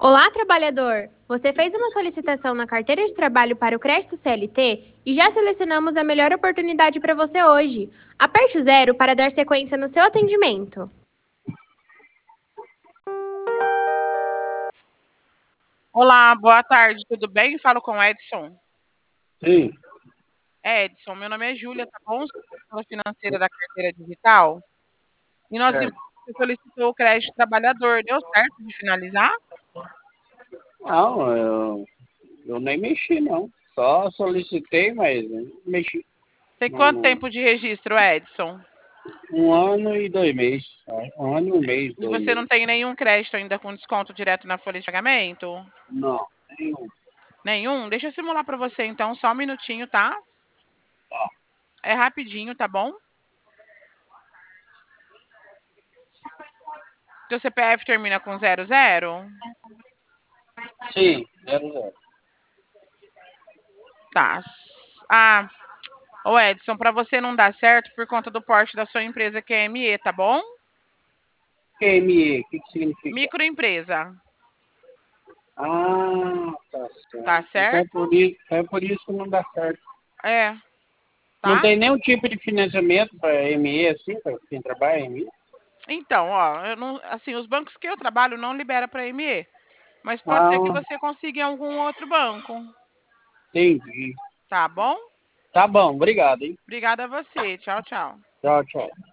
Olá, trabalhador! Você fez uma solicitação na carteira de trabalho para o crédito CLT e já selecionamos a melhor oportunidade para você hoje. Aperte o 0 para dar sequência no seu atendimento. Olá, boa tarde, tudo bem? Falo com o Edson. Sim, Edson, meu nome é Júlia, tá bom? Sou gestora financeira da carteira digital. E nós vimos certo. que você solicitou o crédito trabalhador. Deu certo de finalizar? Não, eu nem mexi, não. Só solicitei, mas eu não mexi. Tem Não, quanto tempo de registro, Edson? 1 ano e 2 meses. Tá? 1 ano e 1 mês, E dois você não meses. tem nenhum crédito ainda com desconto direto na folha de pagamento? Não, nenhum. Nenhum? Deixa eu simular para você então, só um minutinho, tá? Tá. É rapidinho, tá bom? Teu CPF termina com 00? Sim, 00. Tá. Ah, ô Edson, para você não dar certo por conta do porte da sua empresa que é ME, tá bom? QME, o que significa? Microempresa, Ah, tá tá certo. certo? É por isso que não dá certo. É, Não tá? tem nenhum tipo de financiamento para ME assim, para quem trabalha em ME? Então, ó, eu não, assim, os bancos que eu trabalho não libera para ME, mas pode ser que Ah, você consiga em algum outro banco, entendi. tá bom? Tá bom, obrigado, hein? Obrigada a você. Tchau, tchau. Tchau, tchau.